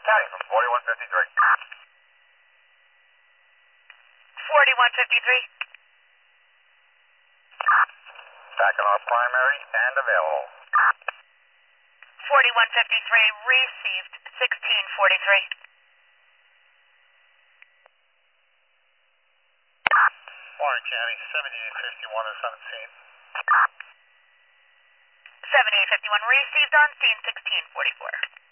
County from 4153. 4153. Back on our primary and available. 4153 received 1643. Warren County 7851 is on scene. 7851 received on scene 1644.